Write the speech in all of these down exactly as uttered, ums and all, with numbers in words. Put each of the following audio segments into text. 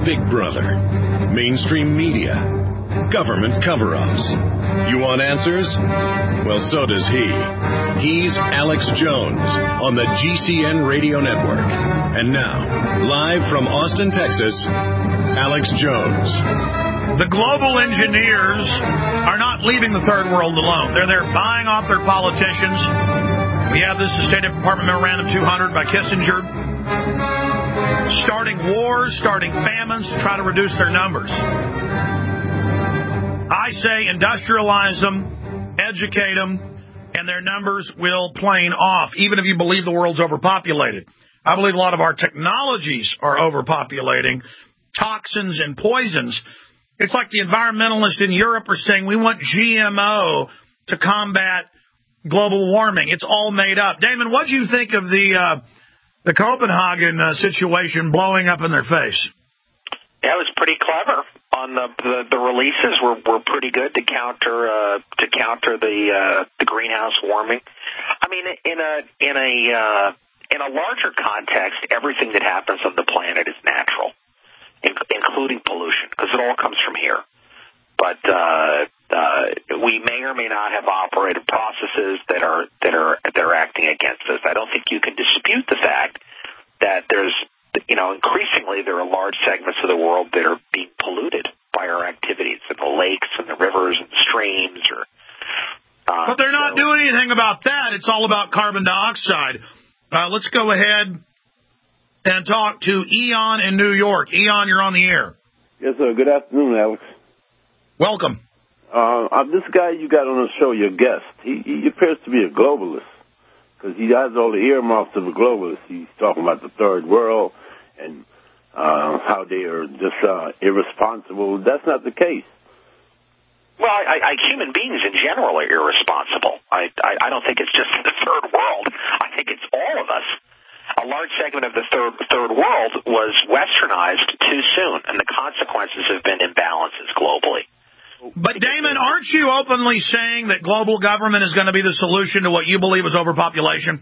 Big Brother, mainstream media, government cover-ups. You want answers? Well, so does he. He's Alex Jones on the G C N Radio Network. And now, live from Austin, Texas, Alex Jones. The global engineers are not leaving the third world alone. They're there buying off their politicians. We have this State Department Memorandum two hundred by Kissinger. Starting wars, starting famines to try to reduce their numbers. I say industrialize them, educate them, and their numbers will plane off, even if you believe the world's overpopulated. I believe a lot of our technologies are overpopulating, toxins and poisons. It's like the environmentalists in Europe are saying we want G M O to combat global warming. It's all made up. Damon, what do you think of the uh, the Copenhagen uh, situation blowing up in their face? Yeah, it was pretty clever. On the the, the releases were, were pretty good to counter uh, to counter the uh, the greenhouse warming. I mean, in a in a uh, in a larger context, everything that happens on the planet is natural, in, including pollution, because it all comes from here. But uh, uh, we may or may not have operated processes that are that are that are acting against us. I don't think you can dispute the fact that there's, you know, increasingly there are large segments of the world that are being polluted by our activities in the lakes and the rivers and the streams. Or, uh, but they're not so, doing anything about that. It's all about carbon dioxide. Uh, let's go ahead and talk to Eon in New York. Eon, you're on the air. Yes, sir. Good afternoon, Alex. Welcome. Uh, uh, this guy you got on the show, your guest, he, he appears to be a globalist because he has all the earmarks of a globalist. He's talking about the third world and uh, how they are just uh, irresponsible. That's not the case. Well, I, I, human beings in general are irresponsible. I, I, I don't think it's just the third world. I think it's all of us. A large segment of the third third world was westernized too soon, and the consequences have been imbalances globally. But, Damon, aren't you openly saying that global government is going to be the solution to what you believe is overpopulation?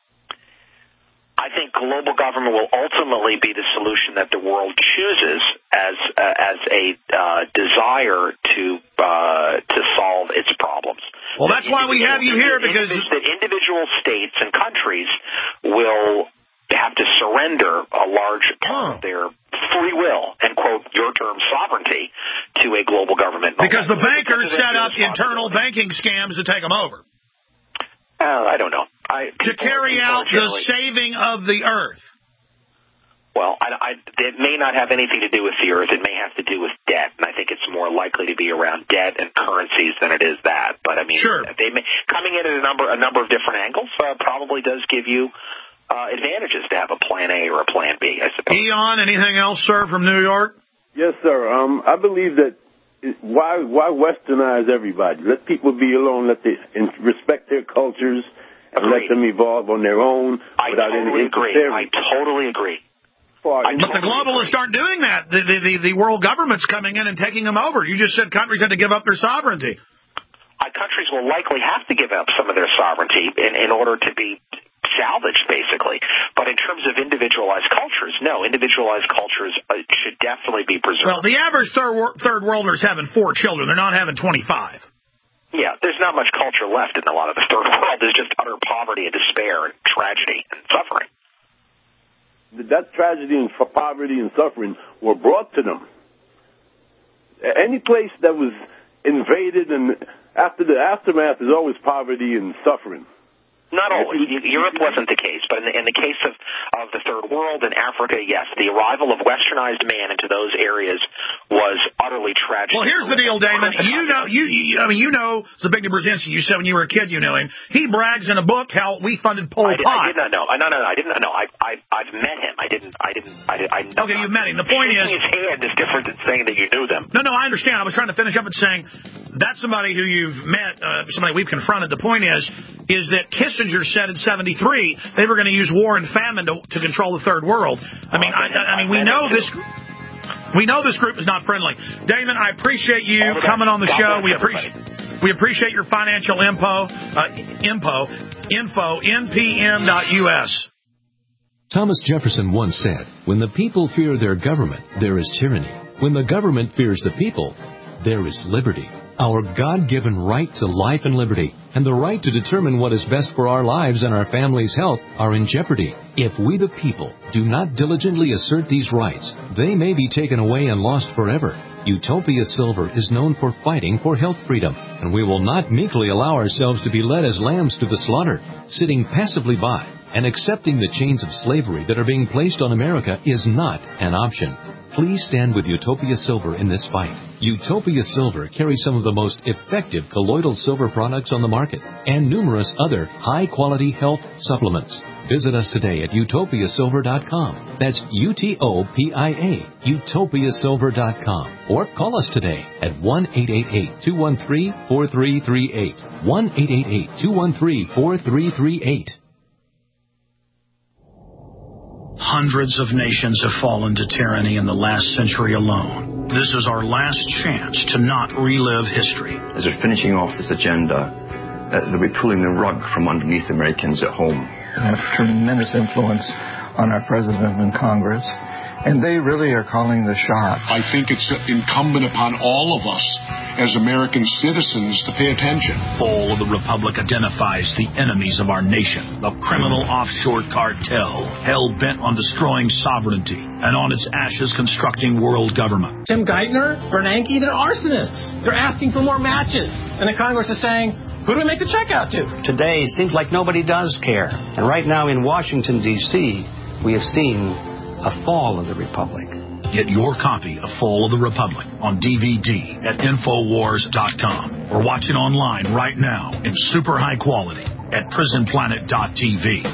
I think global government will ultimately be the solution that the world chooses as uh, as a uh, desire to uh, to solve its problems. Well, that's why we have you here, because that individual states and countries will have to surrender a large part of their free will and, quote, your term, sovereignty to a global government. Because the bankers set up internal banking scams to take them over. Uh, I don't know. I, to carry out the saving of the earth. Well, I, I, it may not have anything to do with the earth. It may have to do with debt, and I think it's more likely to be around debt and currencies than it is that. But I mean, sure. they may, coming in at a number a number of different angles uh, probably does give you uh, advantages to have a plan A or a plan B, I suppose. Eon, anything else, sir, from New York? Yes, sir. Um, I believe that it, why why westernize everybody? Let people be alone. Let they respect their cultures and Agreed. let them evolve on their own I without totally any agree. interference. I totally agree. But the globalists aren't doing that. The, the, the, the world government's coming in and taking them over. You just said countries had to give up their sovereignty. Uh, countries will likely have to give up some of their sovereignty in, in order to be salvaged, basically. But in terms of individualized cultures, no, individualized cultures uh, should definitely be preserved. Well, the average third, wor- third worlder is having four children. They're not having twenty-five. Yeah, there's not much culture left in a lot of the third world. There's just utter poverty and despair and tragedy and suffering. That tragedy and poverty and suffering were brought to them. Any place that was invaded and after the aftermath is always poverty and suffering. Not always. Europe wasn't the case, but in the, in the case of, of the third world and Africa, yes, the arrival of westernized man into those areas was utterly tragic. Well, here's the deal, Damon. You know, you, you I mean, you know Zbigniew Brzezinski. You said when you were a kid you knew him. He brags in a book how we funded Pol Pot. I did, I did not know. I, no, no, no, I didn't know. I, I, I've met him. I didn't. I didn't. I, I okay, you've met him. The point is, his hand is different than saying that you knew them. No, no, I understand. I was trying to finish up and saying that's somebody who you've met, uh, somebody we've confronted. The point is, is that Kissinger said in seventy-three they were going to use war and famine to, to control the third world. I mean, I, I mean, we know this. We know this group is not friendly. Damon, I appreciate you coming on the show. We appreciate we appreciate your financial info, uh, info, info, N P M dot U S. Thomas Jefferson once said, "When the people fear their government, there is tyranny. When the government fears the people, there is liberty." Our God-given right to life and liberty and the right to determine what is best for our lives and our family's health are in jeopardy. If we the people do not diligently assert these rights, they may be taken away and lost forever. Utopia Silver is known for fighting for health freedom, and we will not meekly allow ourselves to be led as lambs to the slaughter, sitting passively by and accepting the chains of slavery that are being placed on America is not an option. Please stand with Utopia Silver in this fight. Utopia Silver carries some of the most effective colloidal silver products on the market and numerous other high-quality health supplements. Visit us today at utopia silver dot com. That's U T O P I A, utopia silver dot com. Or call us today at one eight eight eight, two one three, four three three eight. one eight eight eight, two one three, four three three eight. Hundreds of nations have fallen to tyranny in the last century alone. This is our last chance to not relive history. As we're finishing off this agenda, uh, they'll be pulling the rug from underneath Americans at home. They have tremendous influence on our president and Congress, and they really are calling the shots. I think it's incumbent upon all of us as American citizens to pay attention. Fall of the Republic identifies the enemies of our nation, the criminal offshore cartel, hell-bent on destroying sovereignty, and on its ashes constructing world government. Tim Geithner, Bernanke, they're arsonists. They're asking for more matches. And the Congress is saying, who do we make the check out to? Today, it seems like nobody does care. And right now in Washington, D C, we have seen a fall of the Republic. Get your copy of Fall of the Republic on D V D at Infowars dot com or watch it online right now in super high quality at Prison Planet dot T V.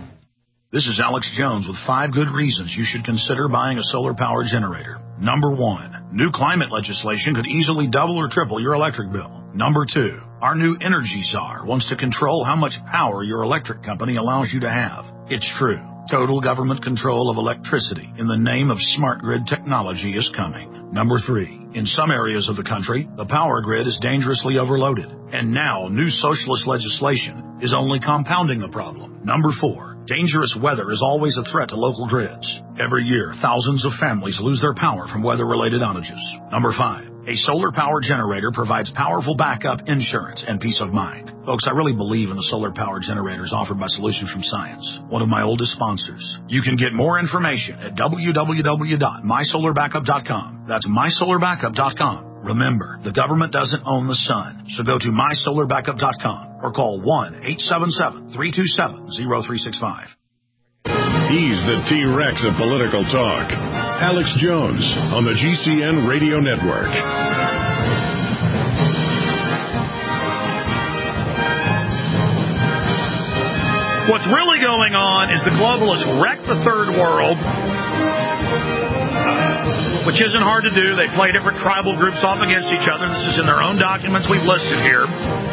This is Alex Jones with five good reasons you should consider buying a solar power generator. Number one, new climate legislation could easily double or triple your electric bill. Number two, our new energy czar wants to control how much power your electric company allows you to have. It's true. Total government control of electricity in the name of smart grid technology is coming. Number three, in some areas of the country, the power grid is dangerously overloaded. And now, new socialist legislation is only compounding the problem. Number four, dangerous weather is always a threat to local grids. Every year, thousands of families lose their power from weather-related outages. Number five, a solar power generator provides powerful backup insurance and peace of mind. Folks, I really believe in the solar power generators offered by Solutions from Science, one of my oldest sponsors. You can get more information at w w w dot my solar backup dot com. That's my solar backup dot com. Remember, the government doesn't own the sun, so go to my solar backup dot com or call one eight seven seven, three two seven, zero three six five. He's the T-Rex of political talk. Alex Jones on the G C N Radio Network. What's really going on is the globalists wreck the third world, which isn't hard to do. They play different tribal groups off against each other. This is in their own documents we've listed here.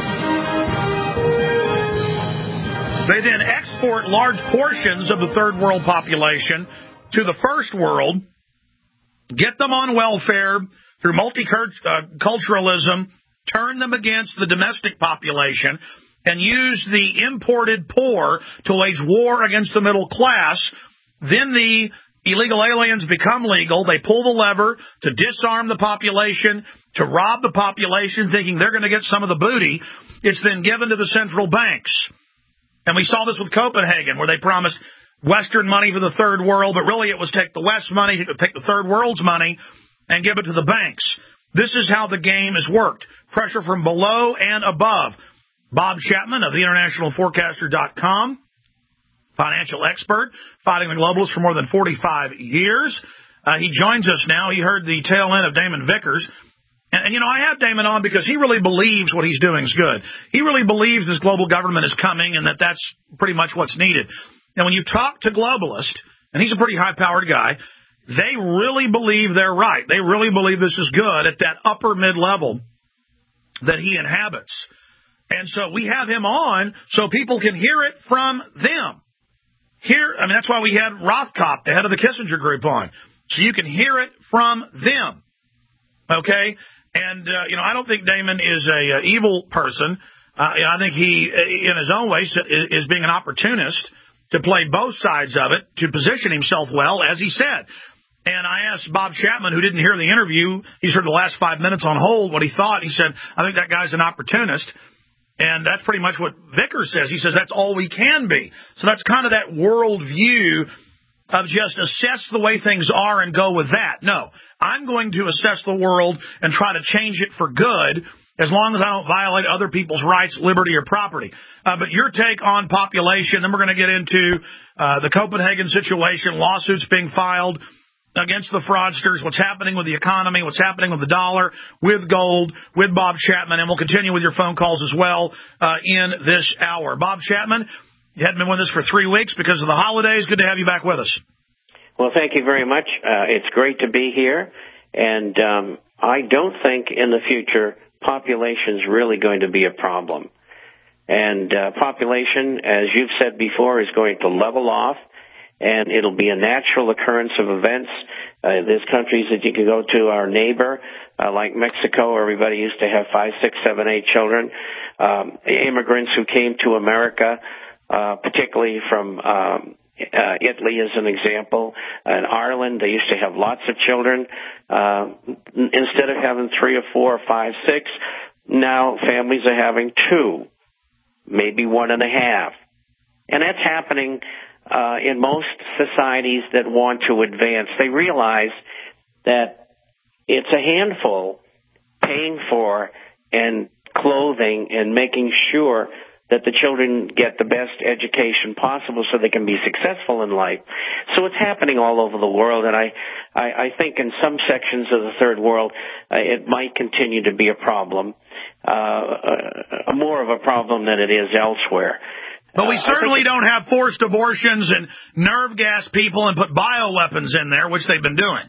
They then export large portions of the third world population to the first world, get them on welfare through multiculturalism, turn them against the domestic population, and use the imported poor to wage war against the middle class. Then the illegal aliens become legal. They pull the lever to disarm the population, to rob the population, thinking they're going to get some of the booty. It's then given to the central banks. And we saw this with Copenhagen, where they promised Western money for the third world, but really it was take the West money, take the third world's money, and give it to the banks. This is how the game has worked. Pressure from below and above. Bob Chapman of the international forecaster dot com, financial expert, fighting the globalists for more than forty-five years. Uh, he joins us now. He heard the tail end of Damon Vickers. And, and, you know, I have Damon on because he really believes what he's doing is good. He really believes this global government is coming and that that's pretty much what's needed. And when you talk to globalists, and he's a pretty high-powered guy, they really believe they're right. They really believe this is good at that upper mid-level that he inhabits. And so we have him on so people can hear it from them. Here, I mean, that's why we had Rothkopf, the head of the Kissinger Group, on. So you can hear it from them. Okay? And, uh, you know, I don't think Damon is a uh, evil person. Uh, you know, I think he, in his own way, is being an opportunist to play both sides of it, to position himself well, as he said. And I asked Bob Chapman, who didn't hear the interview, he's heard the last five minutes on hold, what he thought. He said, I think that guy's an opportunist. And that's pretty much what Vickers says. He says that's all we can be. So that's kind of that world view of just assess the way things are and go with that. No, I'm going to assess the world and try to change it for good as long as I don't violate other people's rights, liberty, or property. Uh, but your take on population, then we're going to get into uh, the Copenhagen situation, lawsuits being filed against the fraudsters, what's happening with the economy, what's happening with the dollar, with gold, with Bob Chapman, and we'll continue with your phone calls as well uh, in this hour. Bob Chapman, you hadn't been with us for three weeks because of the holidays. Good to have you back with us. Well, thank you very much. Uh, it's great to be here, and um, I don't think in the future population is really going to be a problem. And uh, population, as you've said before, is going to level off, and it'll be a natural occurrence of events. Uh, there's countries that you can go to, our neighbor, uh, like Mexico, where everybody used to have five, six, seven, eight children. Um, immigrants who came to America, uh, particularly from um, uh, Italy as an example. In Ireland, they used to have lots of children. Uh, instead of having three or four or five, six, now families are having two, maybe one and a half. And that's happening Uh, in most societies that want to advance. They realize that it's a handful paying for and clothing and making sure that the children get the best education possible so they can be successful in life. So it's happening all over the world, and I, I, I think in some sections of the third world uh, it might continue to be a problem, uh, uh, more of a problem than it is elsewhere. But we Uh, certainly don't have forced abortions and nerve gas people and put bioweapons in there, which they've been doing.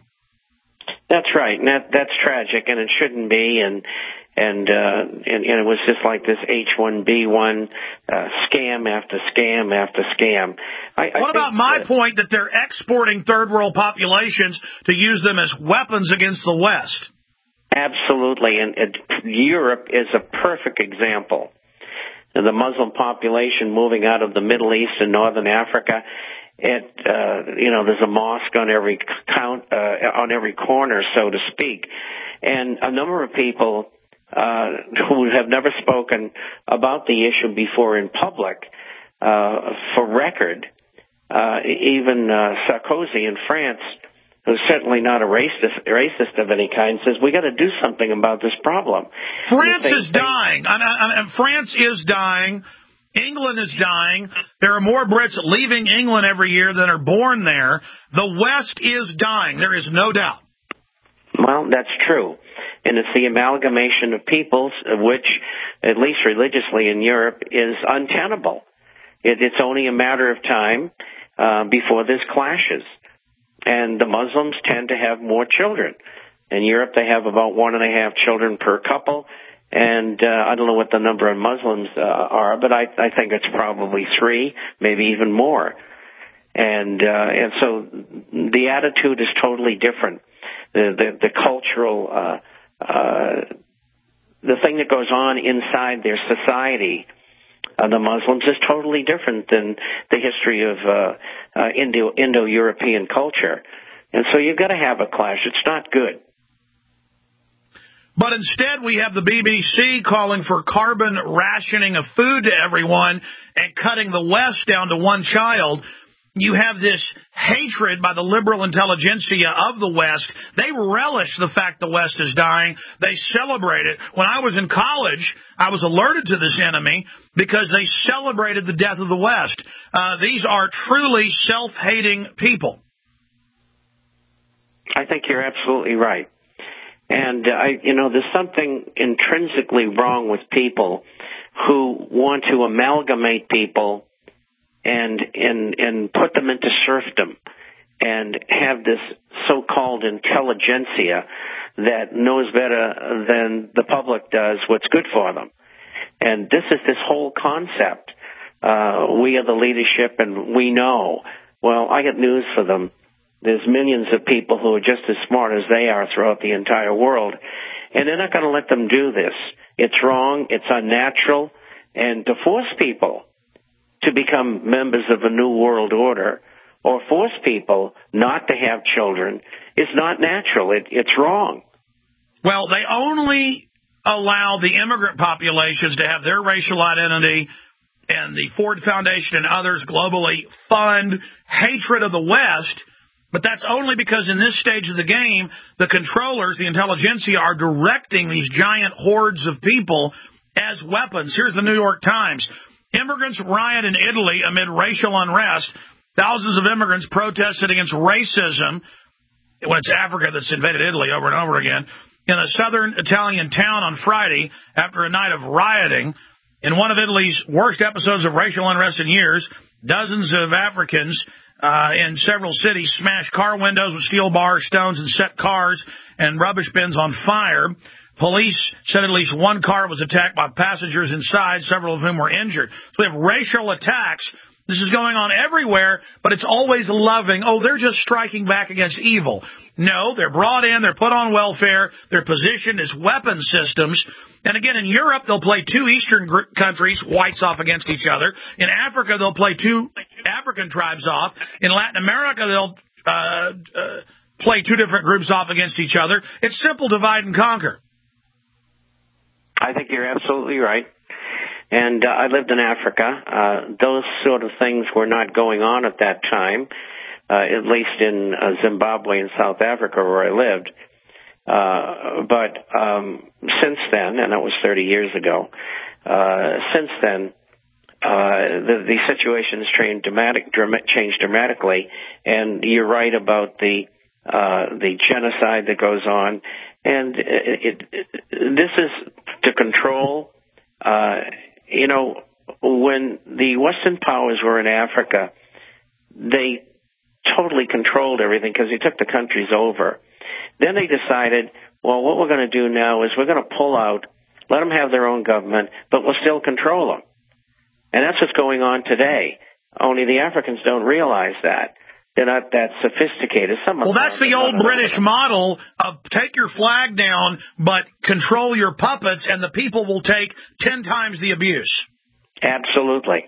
That's right, and that, that's tragic, and it shouldn't be. And and, uh, and and it was just like this H one B one uh, scam after scam after scam. I, what I about my that, point that they're exporting third world populations to use them as weapons against the West? Absolutely, and, and Europe is a perfect example. The Muslim population moving out of the Middle East and Northern Africa, it, uh, you know, there's a mosque on every count, uh, on every corner, so to speak. And a number of people, uh, who have never spoken about the issue before in public, uh, for record, uh, even, uh, Sarkozy in France, who's certainly not a racist, racist of any kind, says we got to do something about this problem. France is dying. And, and, and France is dying. England is dying. There are more Brits leaving England every year than are born there. The West is dying. There is no doubt. Well, that's true. And it's the amalgamation of peoples, which, at least religiously in Europe, is untenable. It, it's only a matter of time uh, before this clashes. And the Muslims tend to have more children. In Europe, they have about one and a half children per couple. And uh, I don't know what the number of Muslims uh, are, but I, I think it's probably three, maybe even more. And uh, and so the attitude is totally different. The the, the cultural, uh, uh, the thing that goes on inside their society, Uh, the Muslims, is totally different than the history of uh, uh, Indo- Indo-European culture. And so you've got to have a clash. It's not good. But instead we have the B B C calling for carbon rationing of food to everyone and cutting the West down to one child. You have this hatred by the liberal intelligentsia of the West. They relish the fact the West is dying. They celebrate it. When I was in college, I was alerted to this enemy because they celebrated the death of the West. Uh, these are truly self-hating people. I think you're absolutely right. And, uh, I, you know, there's something intrinsically wrong with people who want to amalgamate people and and and put them into serfdom and have this so-called intelligentsia that knows better than the public does what's good for them. And this is this whole concept. Uh, we are the leadership and we know. Well, I got news for them. There's millions of people who are just as smart as they are throughout the entire world, and they're not going to let them do this. It's wrong. It's unnatural. And to force people to become members of a new world order or force people not to have children is not natural. It, it's wrong. Well, they only allow the immigrant populations to have their racial identity, and the Ford Foundation and others globally fund hatred of the West. But that's only because in this stage of the game, the controllers, the intelligentsia, are directing these giant hordes of people as weapons. Here's the New York Times. Immigrants riot in Italy amid racial unrest. Thousands of immigrants protested against racism. Well, it's Africa that's invaded Italy over and over again. In a southern Italian town on Friday after a night of rioting. In one of Italy's worst episodes of racial unrest in years, dozens of Africans uh, in several cities smashed car windows with steel bars, stones, and set cars and rubbish bins on fire. Police said at least one car was attacked by passengers inside, several of whom were injured. So we have racial attacks. This is going on everywhere, but it's always loving. Oh, they're just striking back against evil. No, they're brought in, they're put on welfare, they're positioned as weapon systems. And again, in Europe, they'll play two Eastern gr- countries, whites, off against each other. In Africa, they'll play two African tribes off. In Latin America, they'll uh, uh, play two different groups off against each other. It's simple divide and conquer. I think you're absolutely right. And uh, I lived in Africa. Uh, those sort of things were not going on at that time, uh, at least in uh, Zimbabwe and South Africa where I lived. Uh, but um, since then, and that was thirty years ago, uh, since then, uh, the, the situation's changed, dramatic, dramatic, changed dramatically. And you're right about the uh, the genocide that goes on. And it, it, it, this is to control. Uh, you know, when the Western powers were in Africa, they totally controlled everything because they took the countries over. Then they decided, well, what we're going to do now is we're going to pull out, let them have their own government, but we'll still control them. And that's what's going on today. Only the Africans don't realize that. They're not that sophisticated. Some well, that's the old British model of take your flag down, but control your puppets, and the people will take ten times the abuse. Absolutely.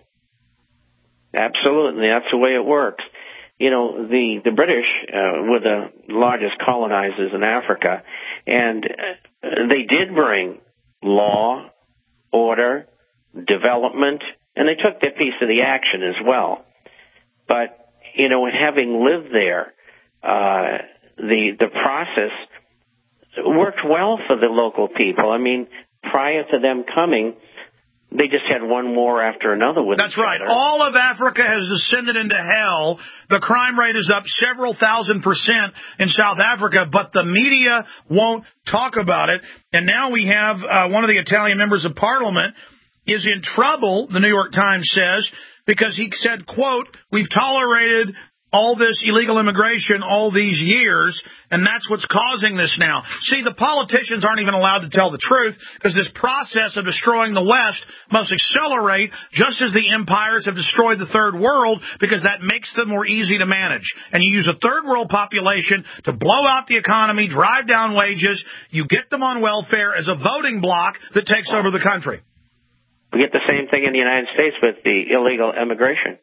Absolutely. That's the way it works. You know, the, the British uh, were the largest colonizers in Africa, and uh, they did bring law, order, development, and they took their piece of the action as well. But you know, having lived there, uh, the the process worked well for the local people. I mean, prior to them coming, they just had one war after another with That's right. Other. All of Africa has descended into hell. The crime rate is up several thousand percent in South Africa, but the media won't talk about it. And now we have uh, one of the Italian members of parliament is in trouble, the New York Times says, because he said, quote, we've tolerated all this illegal immigration all these years, and that's what's causing this now. See, the politicians aren't even allowed to tell the truth because this process of destroying the West must accelerate just as the empires have destroyed the Third World because that makes them more easy to manage. And you use a Third World population to blow out the economy, drive down wages. You get them on welfare as a voting bloc that takes over the country. We get the same thing in the United States with the illegal immigration.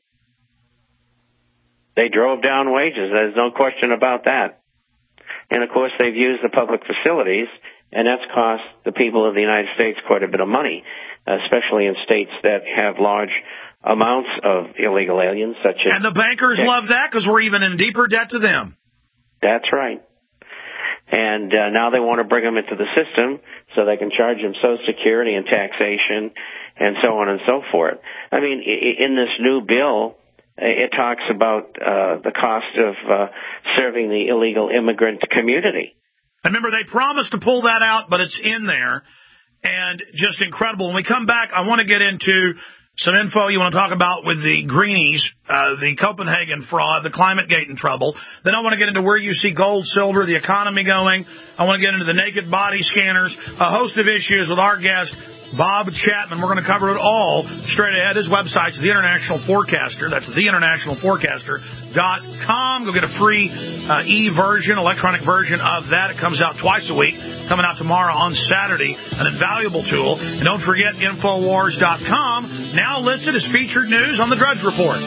They drove down wages. There's no question about that. And, of course, they've used the public facilities, and that's cost the people of the United States quite a bit of money, especially in states that have large amounts of illegal aliens, such as... And the bankers Texas. Love that because we're even in deeper debt to them. That's right. And uh, now they want to bring them into the system so they can charge them Social Security and taxation and so on and so forth. I mean, in this new bill, it talks about uh, the cost of uh, serving the illegal immigrant community. And remember, they promised to pull that out, but it's in there, and just incredible. When we come back, I want to get into some info you want to talk about with the Greenies, uh, the Copenhagen fraud, the climate gate in trouble. Then I want to get into where you see gold, silver, the economy going. I want to get into the naked body scanners, a host of issues with our guest, Bob Chapman. We're going to cover it all straight ahead. His website's The International Forecaster. That's the international forecaster dot com. Go get a free uh, uh, e-version, electronic version of that. It comes out twice a week, coming out tomorrow on Saturday. An invaluable tool. And don't forget Infowars dot com, now listed as featured news on the Drudge Report.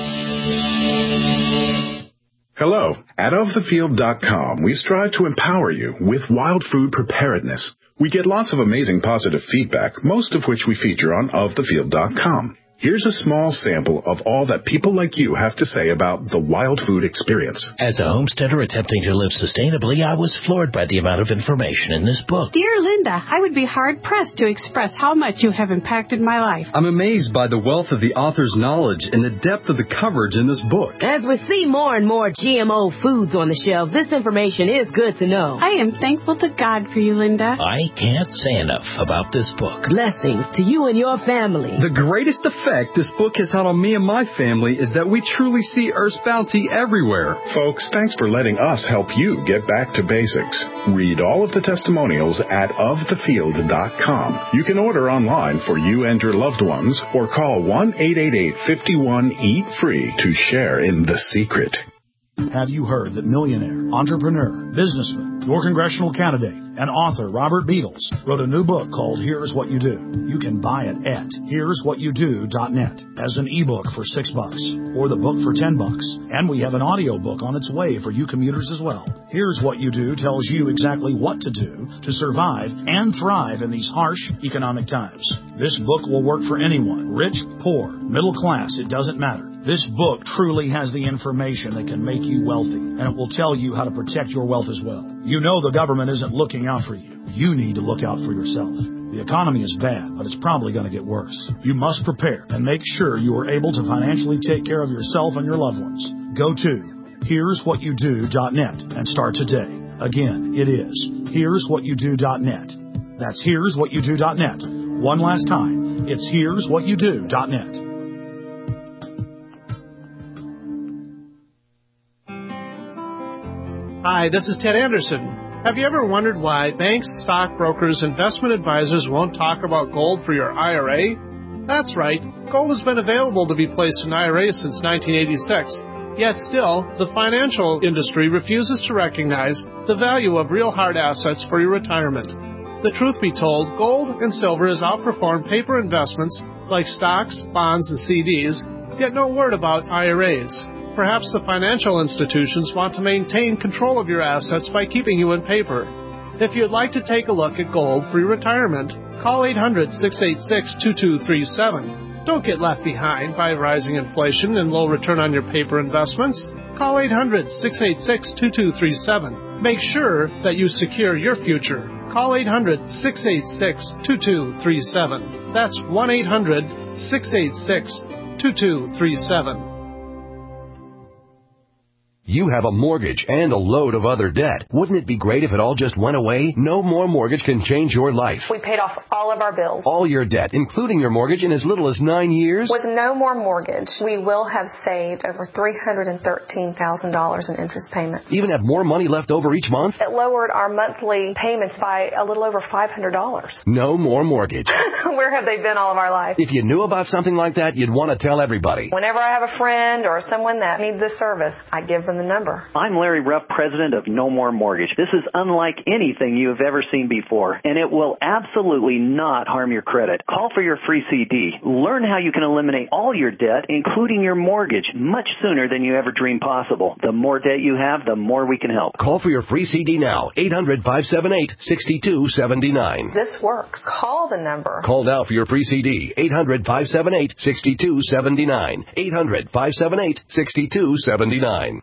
Hello. At of the field dot com, we strive to empower you with wild food preparedness. We get lots of amazing positive feedback, most of which we feature on of the field dot com. Here's a small sample of all that people like you have to say about the wild food experience. As a homesteader attempting to live sustainably, I was floored by the amount of information in this book. Dear Linda, I would be hard-pressed to express how much you have impacted my life. I'm amazed by the wealth of the author's knowledge and the depth of the coverage in this book. As we see more and more G M O foods on the shelves, this information is good to know. I am thankful to God for you, Linda. I can't say enough about this book. Blessings to you and your family. The greatest effect this book has had on me and my family is that we truly see Earth's bounty everywhere. Folks, thanks for letting us help you get back to basics. Read all of the testimonials at of the field dot com. You can order online for you and your loved ones or call one eight eight eight, five one, eat free to share in the secret. Have you heard that millionaire, entrepreneur, businessman, your congressional candidate, and author Robert Beatles wrote a new book called Here's What You Do? You can buy it at here's what you do dot net as an ebook for six bucks or the book for ten bucks. And we have an audio book on its way for you commuters as well. Here's What You Do tells you exactly what to do to survive and thrive in these harsh economic times. This book will work for anyone, rich, poor, middle class, it doesn't matter. This book truly has the information that can make you wealthy, and it will tell you how to protect your wealth as well. You know the government isn't looking out for you. You need to look out for yourself. The economy is bad, but it's probably going to get worse. You must prepare and make sure you are able to financially take care of yourself and your loved ones. Go to here's what you do dot net and start today. Again, it is here's what you do dot net. That's here's what you do dot net. One last time, it's here's what you do dot net. Hi, this is Ted Anderson. Have you ever wondered why banks, stockbrokers, investment advisors won't talk about gold for your I R A? That's right. Gold has been available to be placed in I R As since nineteen eighty-six. Yet still, the financial industry refuses to recognize the value of real hard assets for your retirement. The truth be told, gold and silver has outperformed paper investments like stocks, bonds, and C Ds, yet no word about I R As. Perhaps the financial institutions want to maintain control of your assets by keeping you in paper. If you'd like to take a look at gold for your retirement, call eight hundred, six eight six, two two three seven. Don't get left behind by rising inflation and low return on your paper investments. Call eight hundred, six eight six, two two three seven. Make sure that you secure your future. Call eight hundred, six eight six, two two three seven. That's one eight hundred, six eight six, two two three seven. You have a mortgage and a load of other debt. Wouldn't it be great if it all just went away? No More Mortgage can change your life. We paid off all of our bills. All your debt, including your mortgage, in as little as nine years? With No More Mortgage, we will have saved over three hundred thirteen thousand dollars in interest payments. Even have more money left over each month? It lowered our monthly payments by a little over five hundred dollars. No More Mortgage. Where have they been all of our life? If you knew about something like that, you'd want to tell everybody. Whenever I have a friend or someone that needs this service, I give them the number. I'm Larry Ruff, president of No More Mortgage. This is unlike anything you have ever seen before, and it will absolutely not harm your credit. Call for your free C D. Learn how you can eliminate all your debt, including your mortgage, much sooner than you ever dreamed possible. The more debt you have, the more we can help. Call for your free C D now, eight hundred, five seven eight, six two seven nine. This works. Call the number. Call now for your free C D, eight hundred, five seven eight, six two seven nine, eight hundred, five seven eight, six two seven nine.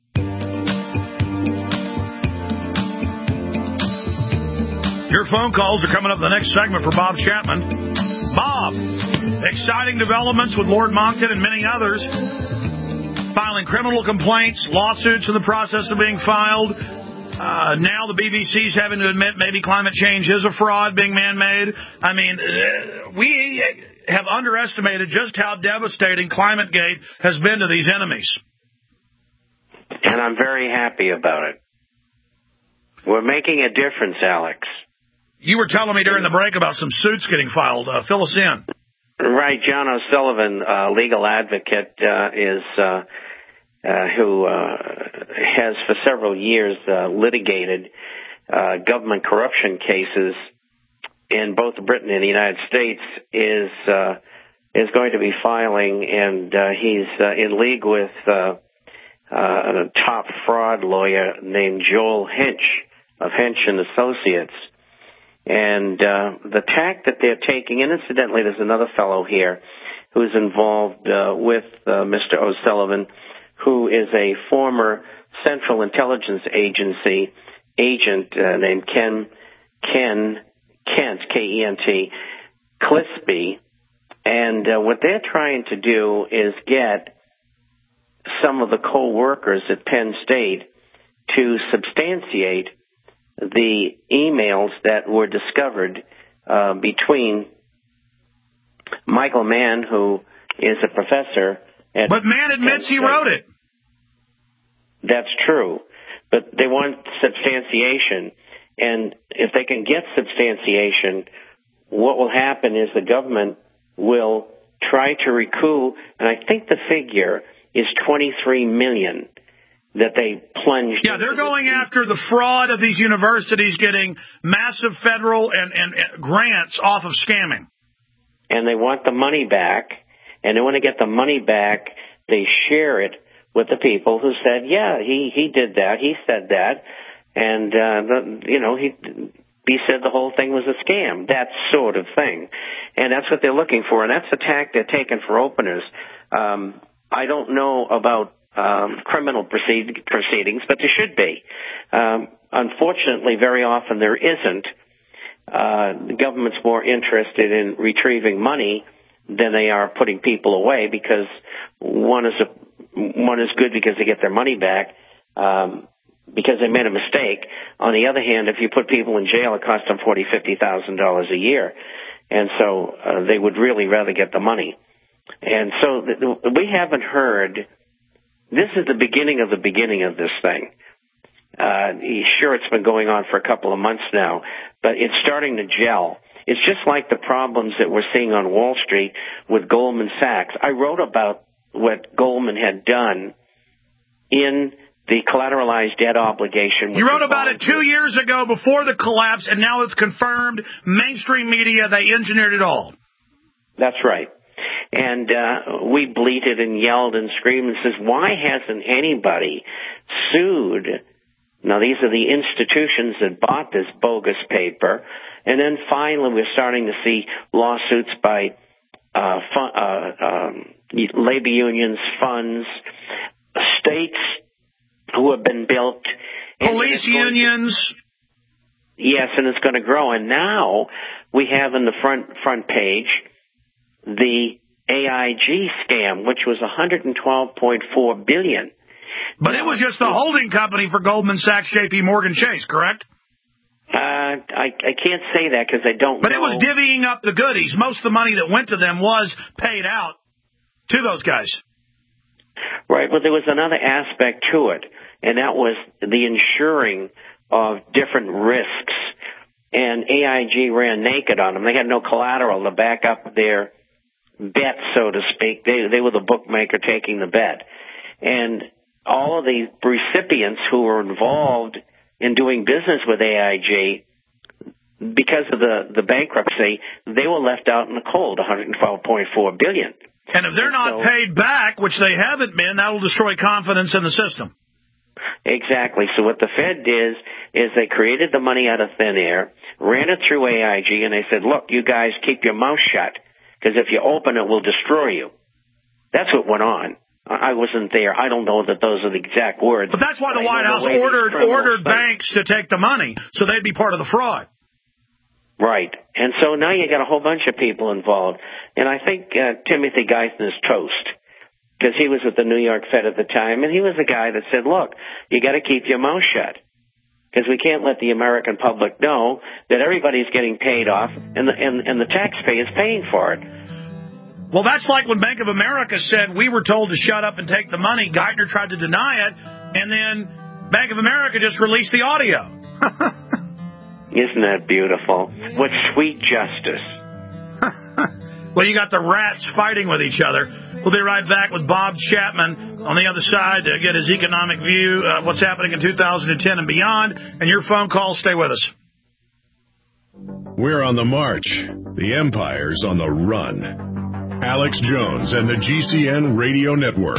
Your phone calls are coming up in the next segment for Bob Chapman. Bob, exciting developments with Lord Monckton and many others. Filing criminal complaints, lawsuits in the process of being filed. Uh, now the B B C's having to admit maybe climate change is a fraud being man-made. I mean, uh, we have underestimated just how devastating ClimateGate has been to these enemies. And I'm very happy about it. We're making a difference, Alex. You were telling me during the break about some suits getting filed. Uh, fill us in. Right. John O'Sullivan, uh, legal advocate, uh, is uh, uh, who uh, has for several years uh, litigated uh, government corruption cases in both Britain and the United States, is uh, is going to be filing, and uh, he's uh, in league with uh, uh, a top fraud lawyer named Joel Hench of Hench and Associates. And uh, the tack that they're taking, and incidentally, there's another fellow here who's involved uh, with uh, Mister O'Sullivan, who is a former Central Intelligence Agency agent uh, named Ken Ken Kent, K E N T, Clisby. And uh, what they're trying to do is get some of the co-workers at Penn State to substantiate the emails that were discovered uh, between Michael Mann, who is a professor at But Mann admits he wrote it. That's true. But they want substantiation. And if they can get substantiation, what will happen is the government will try to recoup, and I think the figure is twenty-three million dollars that they plunged. Yeah, they're going after the fraud of these universities getting massive federal and, and, and grants off of scamming. And they want the money back, and they want to get the money back. They share it with the people who said, yeah, he, he did that, he said that, and, uh, the, you know, he... He said the whole thing was a scam, that sort of thing. And that's what they're looking for, and that's the tack they're taking for openers. Um, I don't know about um, criminal proceed- proceedings, but there should be. Um, unfortunately, very often there isn't. Uh, the government's more interested in retrieving money than they are putting people away, because one is a, one is good because they get their money back. Um, because they made a mistake. On the other hand, if you put people in jail, it costs them forty thousand dollars, fifty thousand dollars a year. And so uh, they would really rather get the money. And so th- we haven't heard, this is the beginning of the beginning of this thing. Uh, sure, it's been going on for a couple of months now, but it's starting to gel. It's just like the problems that we're seeing on Wall Street with Goldman Sachs. I wrote about what Goldman had done in the collateralized debt obligation. You wrote about it two years ago before the collapse, and now it's confirmed. Mainstream media, they engineered it all. That's right. And uh, we bleated and yelled and screamed and says, why hasn't anybody sued? Now, these are the institutions that bought this bogus paper. And then finally, we're starting to see lawsuits by uh, fun, uh, um, labor unions, funds, states who have been built. Police unions. To, yes, and it's going to grow. And now we have in the front front page the A I G scam, which was one hundred twelve point four billion dollars. But now, it was just the holding company for Goldman Sachs, J P Morgan Chase, correct? Uh, I, I can't say that because I don't but know. But it was divvying up the goodies. Most of the money that went to them was paid out to those guys. Right, but there was another aspect to it, and that was the insuring of different risks. And A I G ran naked on them. They had no collateral to back up their bet, so to speak. They, they were the bookmaker taking the bet. And all of the recipients who were involved in doing business with A I G, because of the, the bankruptcy, they were left out in the cold, one hundred twelve point four billion dollars. And if they're not so, paid back, which they haven't been, that will destroy confidence in the system. Exactly. So what the Fed did is they created the money out of thin air, ran it through A I G, and they said, look, you guys keep your mouth shut, because if you open it, we'll destroy you. That's what went on. I wasn't there. I don't know that those are the exact words. But that's why the White House ordered ordered banks to take the money, so they'd be part of the fraud. Right. And so now you got a whole bunch of people involved. And I think uh, Timothy Geithner is toast, because he was with the New York Fed at the time, and he was a guy that said, look, you got to keep your mouth shut, because we can't let the American public know that everybody's getting paid off and the, and, and the taxpayer's paying for it. Well, that's like when Bank of America said we were told to shut up and take the money. Geithner tried to deny it, and then Bank of America just released the audio. Isn't that beautiful? What sweet justice. Well, you got the rats fighting with each other. We'll be right back with Bob Chapman on the other side to get his economic view of what's happening in two thousand ten and beyond. And your phone calls, stay with us. We're on the march. The empire's on the run. Alex Jones and the G C N Radio Network.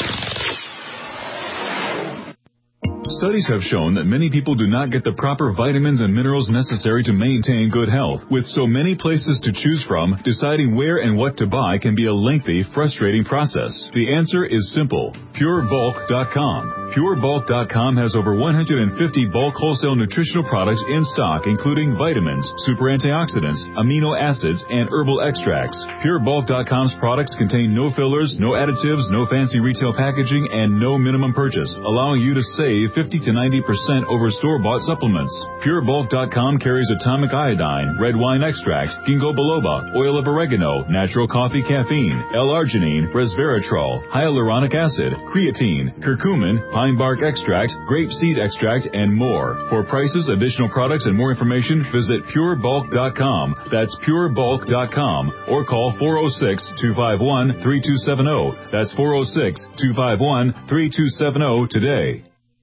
Studies have shown that many people do not get the proper vitamins and minerals necessary to maintain good health. With so many places to choose from, deciding where and what to buy can be a lengthy, frustrating process. The answer is simple. Pure Bulk dot com. Pure Bulk dot com has over one hundred fifty bulk wholesale nutritional products in stock, including vitamins, super antioxidants, amino acids, and herbal extracts. Pure Bulk dot com's products contain no fillers, no additives, no fancy retail packaging, and no minimum purchase, allowing you to save fifty to ninety percent over store-bought supplements. Pure Bulk dot com carries atomic iodine, red wine extract, ginkgo biloba, oil of oregano, natural coffee caffeine, L-arginine, resveratrol, hyaluronic acid, creatine, curcumin, pine bark extract, grape seed extract, and more. For prices, additional products, and more information, visit Pure Bulk dot com. That's Pure Bulk dot com. Or call four oh six, two five one, three two seven oh. That's four oh six, two five one, three two seven oh today.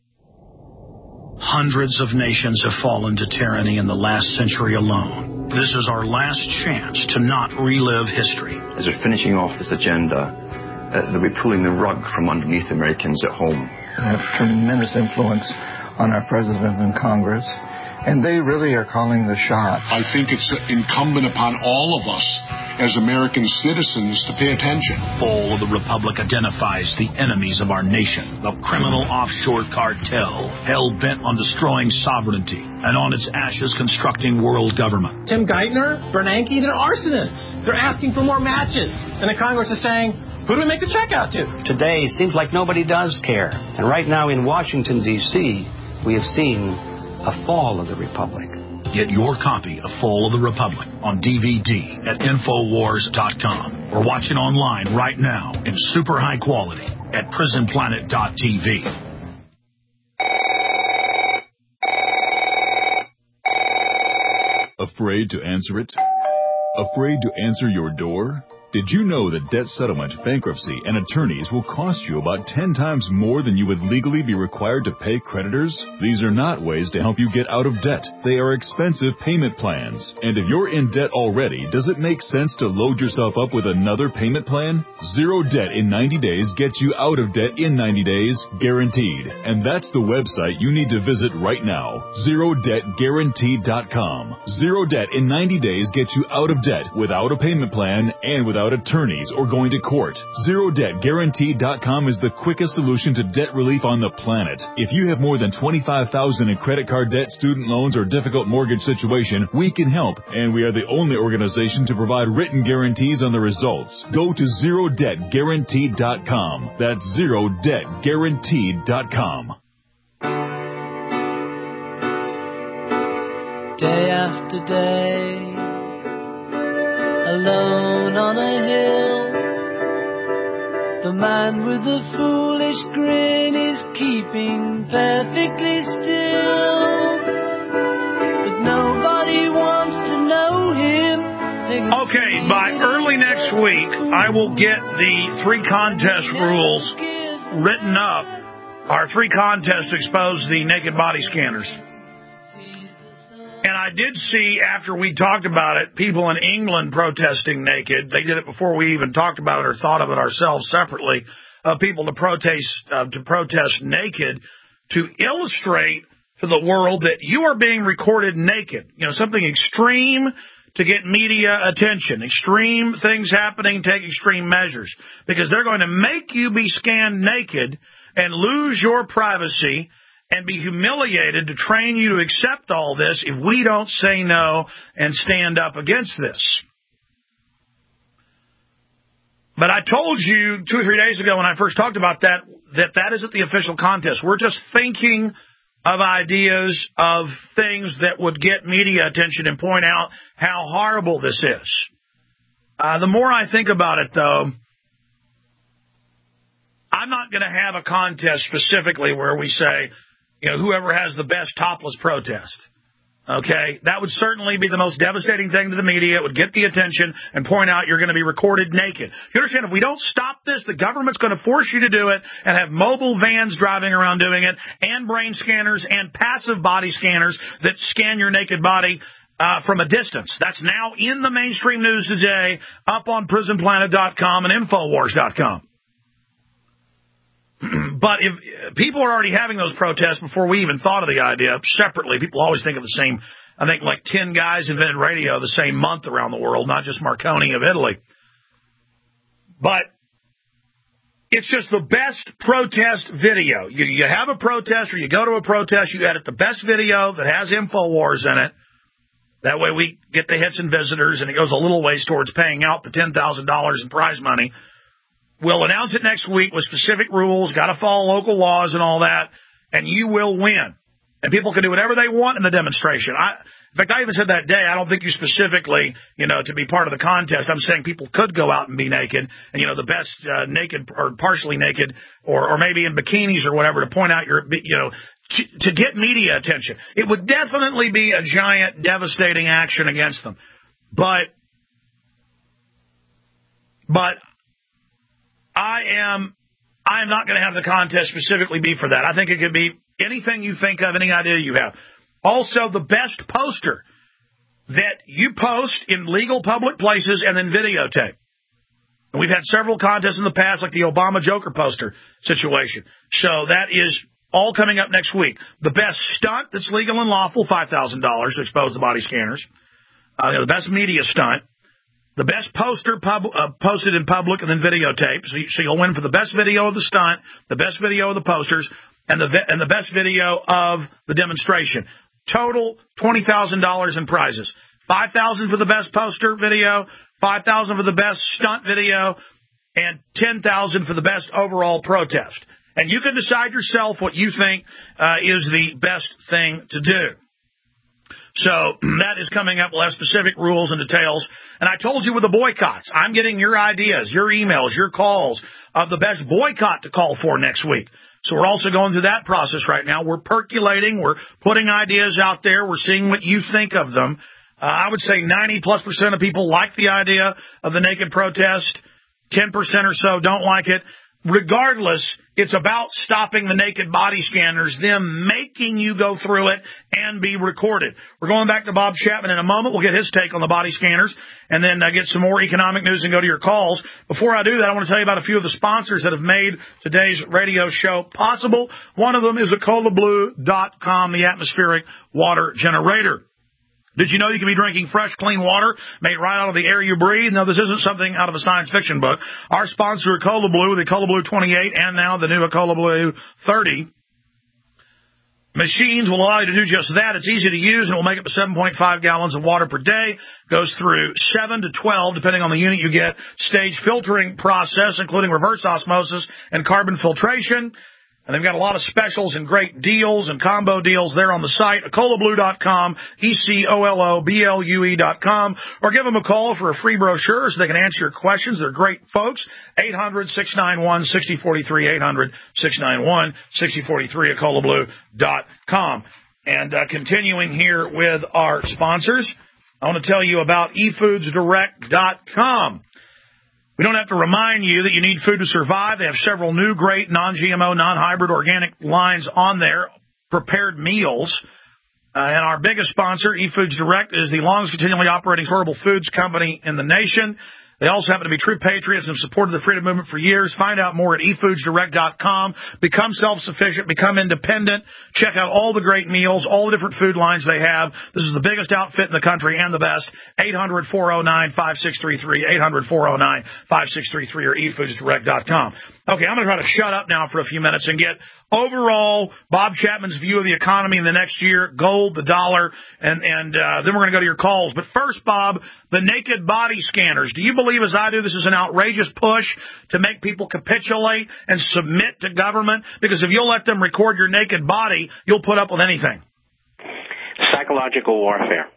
Hundreds of nations have fallen to tyranny in the last century alone. This is our last chance to not relive history. As we're finishing off this agenda, uh, they'll be pulling the rug from underneath Americans at home. They have tremendous influence on our president and Congress, and they really are calling the shots. I think it's incumbent upon all of us as American citizens to pay attention. Fall of the Republic identifies the enemies of our nation, the criminal offshore cartel, hell-bent on destroying sovereignty, and on its ashes constructing world government. Tim Geithner, Bernanke, they're arsonists. They're asking for more matches. And the Congress is saying, who do we make the check out to? Today, it seems like nobody does care. And right now in Washington, D C, we have seen a fall of the Republic. Get your copy of Fall of the Republic on D V D at Infowars dot com or watch it online right now in super high quality at Prison Planet dot T V. Afraid to answer it? Afraid to answer your door? Did you know that debt settlement, bankruptcy, and attorneys will cost you about ten times more than you would legally be required to pay creditors? These are not ways to help you get out of debt. They are expensive payment plans. And if you're in debt already, does it make sense to load yourself up with another payment plan? Zero Debt in ninety days gets you out of debt in ninety days, guaranteed. And that's the website you need to visit right now, zero debt guaranteed dot com. Zero Debt in ninety days gets you out of debt without a payment plan and without attorneys or going to court. Zero Debt Guaranteed dot com is the quickest solution to debt relief on the planet. If you have more than twenty-five thousand dollars in credit card debt, student loans, or difficult mortgage situation, we can help, and we are the only organization to provide written guarantees on the results. Go to Zero Debt Guaranteed dot com. That's Zero Debt Guaranteed dot com. Day after day, alone on a hill, the man with the foolish grin is keeping perfectly still, but nobody wants to know him. Okay, by early next week, I will get the three contest rules written up. Our three contests to expose the naked body scanners. And I did see, after we talked about it, people in England protesting naked. They did it before we even talked about it or thought of it ourselves separately. Uh, people to protest uh, to protest naked to illustrate to the world that you are being recorded naked. You know, something extreme to get media attention. Extreme things happening, take extreme measures. Because they're going to make you be scanned naked and lose your privacy and be humiliated to train you to accept all this if we don't say no and stand up against this. But I told you two or three days ago when I first talked about that, that that isn't the official contest. We're just thinking of ideas of things that would get media attention and point out how horrible this is. Uh, the more I think about it, though, I'm not going to have a contest specifically where we say, you know, whoever has the best topless protest. Okay, that would certainly be the most devastating thing to the media. It would get the attention and point out you're going to be recorded naked. You understand, if we don't stop this, the government's going to force you to do it and have mobile vans driving around doing it, and brain scanners and passive body scanners that scan your naked body uh, from a distance. That's now in the mainstream news today, up on prison planet dot com and infowars dot com. But if people are already having those protests before we even thought of the idea separately, people always think of the same, I think like ten guys invented radio the same month around the world, not just Marconi of Italy. But it's just the best protest video. You, you have a protest or you go to a protest, you edit the best video that has InfoWars in it. That way we get the hits and visitors, and it goes a little ways towards paying out the ten thousand dollars in prize money. We'll announce it next week with specific rules, got to follow local laws and all that, and you will win. And people can do whatever they want in the demonstration. I, in fact, I even said that day, I don't think you specifically, you know, to be part of the contest. I'm saying people could go out and be naked, and, you know, the best uh, naked or partially naked or, or maybe in bikinis or whatever to point out your, you know, to, to get media attention. It would definitely be a giant, devastating action against them. But, but, I am I am not going to have the contest specifically be for that. I think it could be anything you think of, any idea you have. Also, the best poster that you post in legal public places and then videotape. And we've had several contests in the past, like the Obama Joker poster situation. So that is all coming up next week. The best stunt that's legal and lawful, five thousand dollars to expose the body scanners. Uh, you know, the best media stunt. The best poster pub, uh, posted in public and then videotaped. So, you, so you'll win for the best video of the stunt, the best video of the posters, and the and the best video of the demonstration. Total twenty thousand dollars in prizes. five thousand dollars for the best poster video, five thousand dollars for the best stunt video, and ten thousand dollars for the best overall protest. And you can decide yourself what you think uh, is the best thing to do. So that is coming up. We'll have specific rules and details. And I told you with the boycotts, I'm getting your ideas, your emails, your calls of the best boycott to call for next week. So we're also going through that process right now. We're percolating. We're putting ideas out there. We're seeing what you think of them. Uh, I would say ninety plus percent of people like the idea of the naked protest. ten percent or so don't like it. Regardless, it's about stopping the naked body scanners, them making you go through it and be recorded. We're going back to Bob Chapman in a moment. We'll get his take on the body scanners and then uh, get some more economic news and go to your calls. Before I do that, I want to tell you about a few of the sponsors that have made today's radio show possible. One of them is Ecola Blue dot com, the atmospheric water generator. Did you know you can be drinking fresh, clean water made right out of the air you breathe? No, this isn't something out of a science fiction book. Our sponsor, Ecola Blue, the Ecola Blue twenty-eight, and now the new Ecola Blue thirty. Machines will allow you to do just that. It's easy to use, and it will make up to seven point five gallons of water per day. Goes through seven to twelve, depending on the unit you get, stage filtering process, including reverse osmosis and carbon filtration. And they've got a lot of specials and great deals and combo deals there on the site, Ecola Blue dot com, E C O L O B L U E dot com, or give them a call for a free brochure so they can answer your questions. They're great folks. eight hundred, six nine one, six oh four three, eight hundred, six nine one, six oh four three, Ecola Blue dot com. And uh, continuing here with our sponsors, I want to tell you about e foods direct dot com. We don't have to remind you that you need food to survive. They have several new great non-G M O, non-hybrid organic lines on there, prepared meals. Uh, and our biggest sponsor, eFoods Direct, is the longest continually operating affordable foods company in the nation. They also happen to be true patriots and have supported the freedom movement for years. Find out more at e foods direct dot com. Become self-sufficient. Become independent. Check out all the great meals, all the different food lines they have. This is the biggest outfit in the country and the best. eight hundred, four oh nine, five six three three, eight hundred, four oh nine, five six three three, or e foods direct dot com. Okay, I'm going to try to shut up now for a few minutes and get overall Bob Chapman's view of the economy in the next year, gold, the dollar, and, and uh, then we're going to go to your calls. But first, Bob, the naked body scanners. Do you believe, as I do, this is an outrageous push to make people capitulate and submit to government? Because if you'll let them record your naked body, you'll put up with anything. Psychological warfare.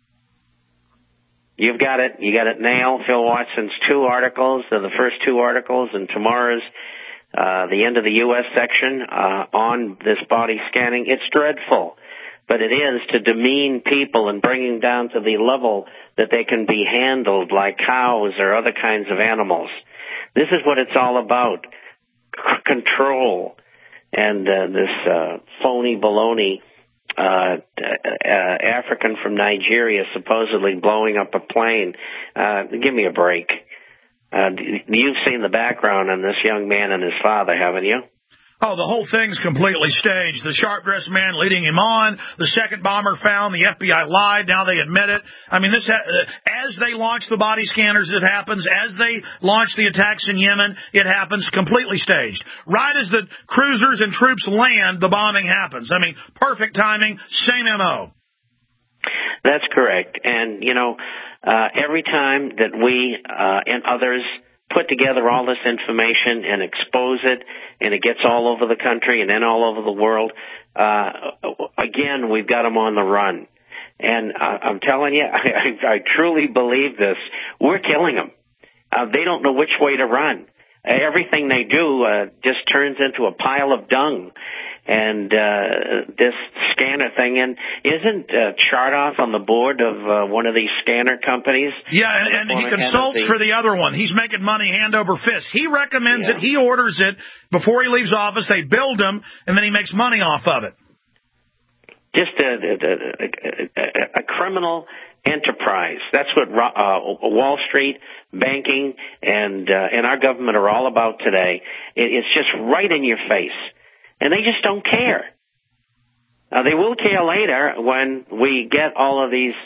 You've got it. You got it nailed. Phil Watson's two articles, they're the first two articles, and tomorrow's uh, the end of the U S section uh, on this body scanning. It's dreadful. but it is to demean people and bring them down to the level that they can be handled like cows or other kinds of animals. This is what it's all about, C- control. And uh, this uh, phony baloney uh, uh, African from Nigeria supposedly blowing up a plane. Uh, give me a break. Uh, you've seen the background on this young man and his father, haven't you? Oh, the whole thing's completely staged. The sharp-dressed man leading him on, the second bomber found, the F B I lied, now they admit it. I mean, this ha- as they launch the body scanners, it happens. As they launch the attacks in Yemen, it happens, completely staged. Right as the cruisers and troops land, the bombing happens. I mean, perfect timing, same M O. That's correct. And, you know, uh, every time that we uh, and others put together all this information and expose it, and it gets all over the country and then all over the world, uh, again, we've got them on the run. And uh, I'm telling you, I, I truly believe this. We're killing them. Uh, they don't know which way to run. Everything they do uh, just turns into a pile of dung. And uh, this scanner thing, and isn't uh, Chartoff on the board of uh, one of these scanner companies? Yeah, and, and he consults for the other one. He's making money hand over fist. He recommends yeah. it. He orders it before he leaves office. They build him, and then he makes money off of it. Just a, a, a, a criminal enterprise. That's what uh, Wall Street, banking, and uh, and our government are all about today. It, it's just right in your face. And they just don't care. Uh, they will care later when we get all of these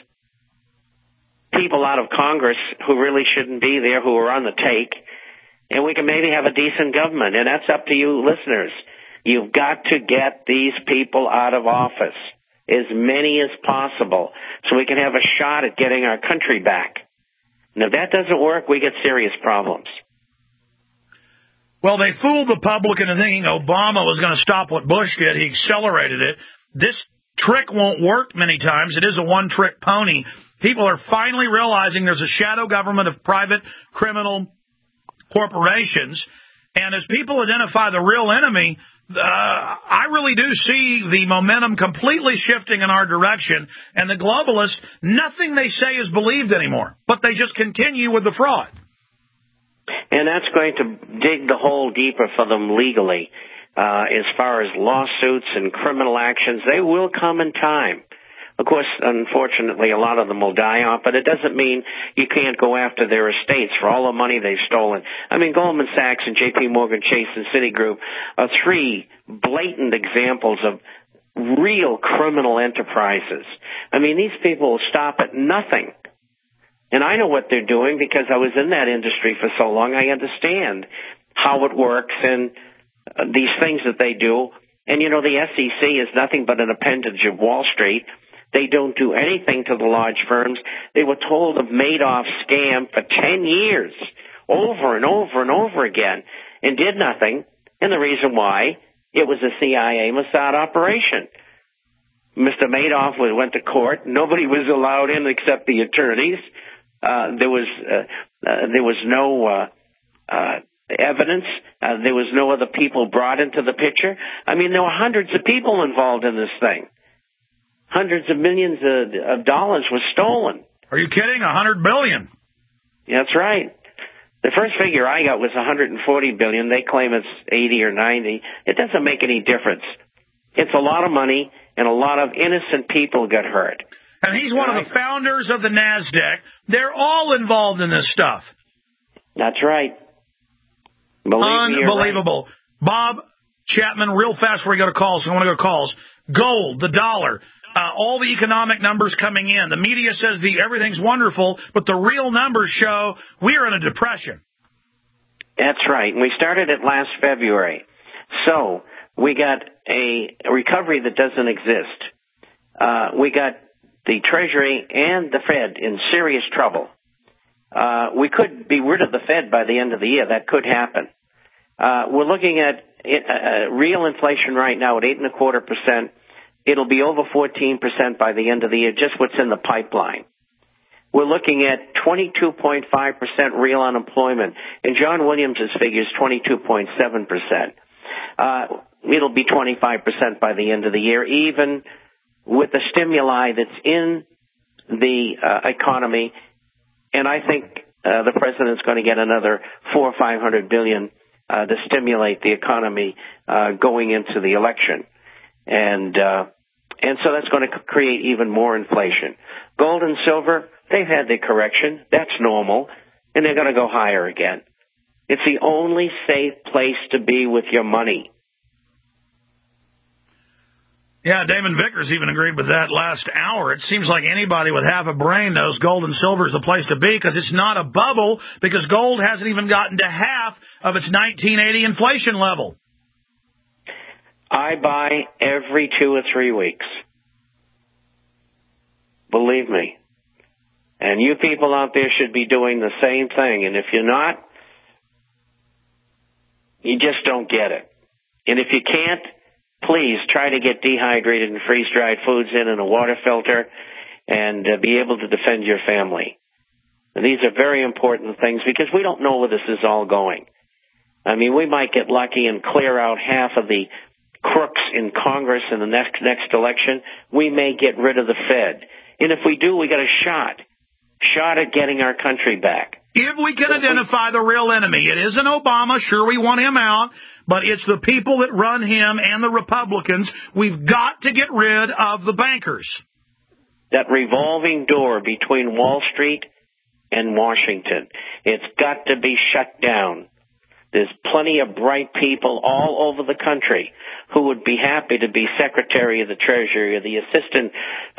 people out of Congress who really shouldn't be there, who are on the take, and we can maybe have a decent government. And that's up to you listeners. You've got to get these people out of office, as many as possible, so we can have a shot at getting our country back. And if that doesn't work, we get serious problems. Well, they fooled the public into thinking Obama was going to stop what Bush did. He accelerated it. This trick won't work many times. It is a one-trick pony. People are finally realizing there's a shadow government of private criminal corporations. And as people identify the real enemy, uh, I really do see the momentum completely shifting in our direction. And the globalists, nothing they say is believed anymore, but they just continue with the fraud. And that's going to dig the hole deeper for them legally. Uh, as far as lawsuits and criminal actions, they will come in time. Of course, unfortunately, a lot of them will die off, but it doesn't mean you can't go after their estates for all the money they've stolen. I mean, Goldman Sachs and J P Morgan Chase and Citigroup are three blatant examples of real criminal enterprises. I mean, these people will stop at nothing. And I know what they're doing because I was in that industry for so long. I understand how it works and uh, these things that they do. And, you know, the S E C is nothing but an appendage of Wall Street. They don't do anything to the large firms. They were told of Madoff's scam for ten years, over and over and over again, and did nothing. And the reason why, it was a C I A Mossad operation. Mister Madoff went to court. Nobody was allowed in except the attorneys. Uh, there was uh, uh, there was no uh, uh, evidence. Uh, there was no other people brought into the picture. I mean, there were hundreds of people involved in this thing. Hundreds of millions of, of dollars was stolen. Are you kidding? A hundred billion. That's right. The first figure I got was one hundred forty billion. They claim it's eighty or ninety. It doesn't make any difference. It's a lot of money, and a lot of innocent people got hurt. And he's one of the founders of the NASDAQ. They're all involved in this stuff. That's right. Believe Unbelievable. Me, right. Bob Chapman, real fast before we go to calls. I want to go to calls. Gold, the dollar, uh, all the economic numbers coming in. The media says the everything's wonderful, but the real numbers show we are in a depression. That's right. And we started it last February. So we got a, a recovery that doesn't exist. Uh, we got the Treasury and the Fed in serious trouble. Uh, we could be rid of the Fed by the end of the year. That could happen. Uh, we're looking at it, uh, real inflation right now at eight and a quarter percent. It'll be over fourteen percent by the end of the year, just what's in the pipeline. We're looking at twenty-two point five percent real unemployment. And John Williams' figure is twenty-two point seven percent. Uh, it'll be twenty-five percent by the end of the year, even with the stimuli that's in the uh, economy, and I think uh, the president's going to get another four or five hundred billion uh, to stimulate the economy uh, going into the election, and uh, and so that's going to create even more inflation. Gold and silver, they've had their correction. That's normal, and they're going to go higher again. It's the only safe place to be with your money. Yeah, Damon Vickers even agreed with that last hour. It seems like anybody with half a brain knows gold and silver is the place to be because it's not a bubble, because gold hasn't even gotten to half of its nineteen eighty inflation level. I buy every two or three weeks. Believe me. And you people out there should be doing the same thing. And if you're not, you just don't get it. And if you can't, please try to get dehydrated and freeze-dried foods in and a water filter and uh, be able to defend your family. And these are very important things because we don't know where this is all going. I mean, we might get lucky and clear out half of the crooks in Congress in the next next election. We may get rid of the Fed. And if we do, we got a shot. Shot at getting our country back. If we can identify the real enemy, it isn't Obama. Sure, we want him out, but it's the people that run him and the Republicans. We've got to get rid of the bankers. That revolving door between Wall Street and Washington, it's got to be shut down. There's plenty of bright people all over the country who would be happy to be Secretary of the Treasury or the Assistant uh,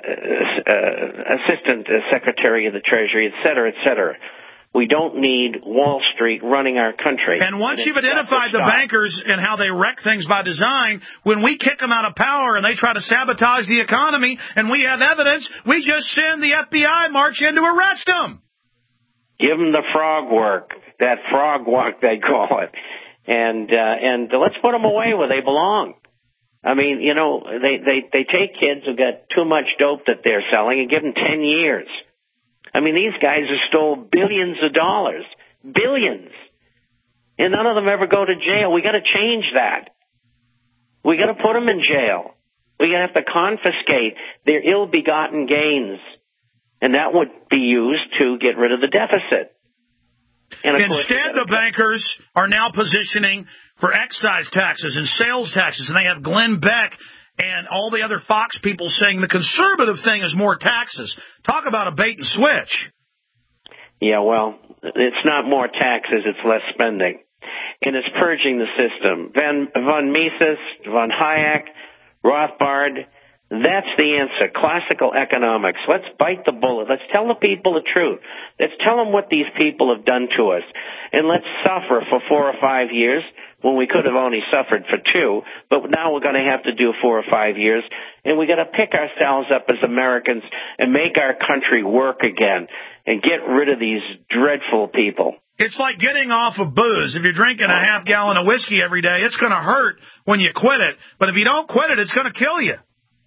uh, Assistant Secretary of the Treasury, et cetera, et cetera. We don't need Wall Street running our country. And once and you've identified the bankers and how they wreck things by design, when we kick them out of power and they try to sabotage the economy and we have evidence, we just send the F B I march in to arrest them. Give them the frog work, that frog walk they call it. And, uh, and let's put them away where they belong. I mean, you know, they, they, they take kids who got too much dope that they're selling and give them ten years. I mean, these guys have stole billions of dollars, billions, and none of them ever go to jail. We got to change that. We got to put them in jail. We got to have to confiscate their ill-begotten gains, and that would be used to get rid of the deficit. And instead, the bankers are now positioning for excise taxes and sales taxes, and they have Glenn Beck and all the other Fox people saying the conservative thing is more taxes. Talk about a bait and switch. Yeah, well, it's not more taxes, it's less spending. And it's purging the system. Van, von Mises, von Hayek, Rothbard, that's the answer. Classical economics. Let's bite the bullet. Let's tell the people the truth. Let's tell them what these people have done to us. And let's suffer for four or five years when we could have only suffered for two. But now we're going to have to do four or five years. And we got to pick ourselves up as Americans and make our country work again and get rid of these dreadful people. It's like getting off of booze. If you're drinking a half gallon of whiskey every day, it's going to hurt when you quit it. But if you don't quit it, it's going to kill you.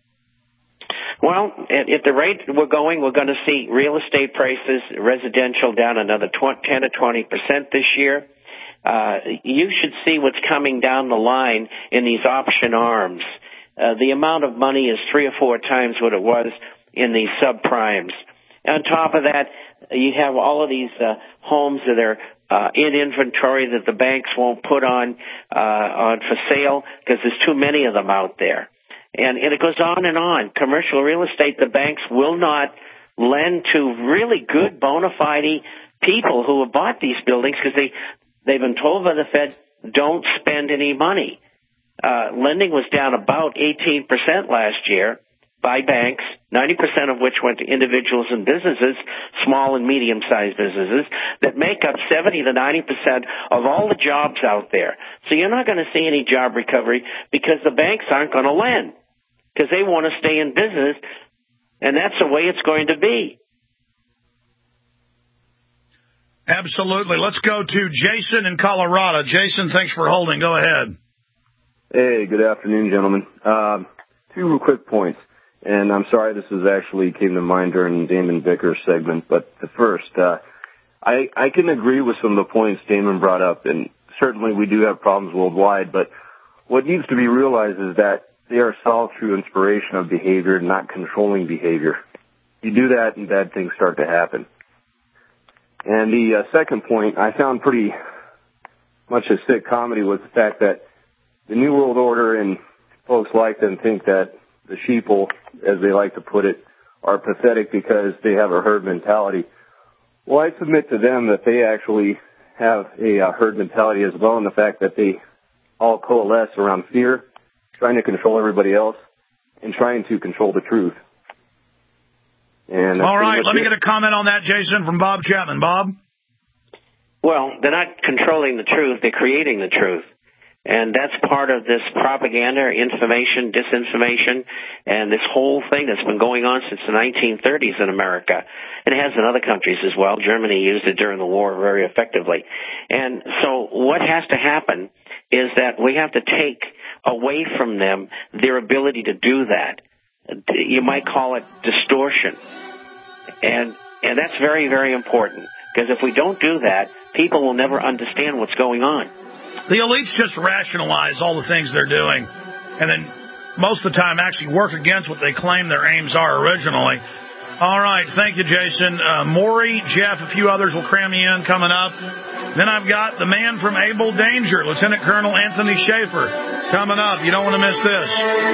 Well, at, at the rate we're going, we're going to see real estate prices, residential, down another ten to twenty percent this year. Uh, you should see what's coming down the line in these option arms. Uh, the amount of money is three or four times what it was in the subprimes. On top of that, you have all of these uh, homes that are uh, in inventory that the banks won't put on uh, on for sale because there's too many of them out there. And, and it goes on and on. Commercial real estate, the banks will not lend to really good bona fide people who have bought these buildings because they, they've been told by the Fed, don't spend any money. Uh, lending was down about eighteen percent last year by banks, ninety percent of which went to individuals and businesses, small and medium-sized businesses, that make up seventy to ninety percent of all the jobs out there. So you're not going to see any job recovery because the banks aren't going to lend, because they want to stay in business, and that's the way it's going to be. Absolutely. Let's go to Jason in Colorado. Jason, thanks for holding. Go ahead. Hey, good afternoon, gentlemen. Uh, two real quick points, and I'm sorry this is actually came to mind during Damon Vickers' segment, but the first, uh, I, I can agree with some of the points Damon brought up, and certainly we do have problems worldwide, but what needs to be realized is that they are solved through inspiration of behavior, not controlling behavior. You do that and bad things start to happen. And the uh, second point I found pretty much a sick comedy was the fact that the New World Order and folks like them think that the sheeple, as they like to put it, are pathetic because they have a herd mentality. Well, I submit to them that they actually have a uh, herd mentality as well, in the fact that they all coalesce around fear, trying to control everybody else, and trying to control the truth. And all right, let me get a comment on that, Jason, from Bob Chapman. Bob? Well, they're not controlling the truth, they're creating the truth. And that's part of this propaganda, information, disinformation, and this whole thing that's been going on since the nineteen thirties in America. And it has in other countries as well. Germany used it during the war very effectively. And so what has to happen is that we have to take away from them their ability to do that. You might call it distortion. And and that's very, very important, because if we don't do that, people will never understand what's going on. The elites just rationalize all the things they're doing, and then most of the time actually work against what they claim their aims are originally. All right, thank you, Jason. Uh, Maury, Jeff, a few others will cram you in coming up. Then I've got the man from Able Danger, Lieutenant Colonel Anthony Schaefer, coming up. You don't want to miss this.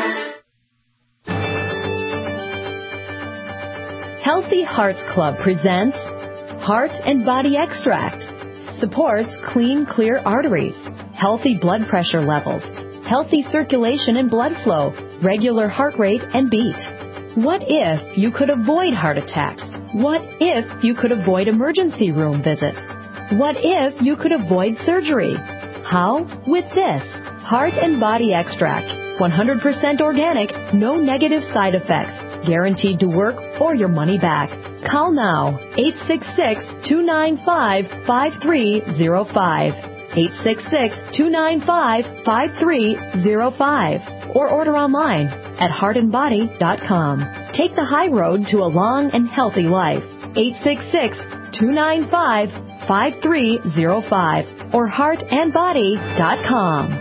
Healthy Hearts Club presents Heart and Body Extract. Supports clean, clear arteries, healthy blood pressure levels, healthy circulation and blood flow, regular heart rate and beat. What if you could avoid heart attacks? What if you could avoid emergency room visits? What if you could avoid surgery? How? With this Heart and Body Extract. one hundred percent organic, no negative side effects. Guaranteed to work or your money back. Call now, eight six six, two nine five, five three zero five. eight six six, two nine five, five three zero five. Or order online at heart and body dot com. Take the high road to a long and healthy life. eight six six, two nine five, five three zero five or heart and body dot com.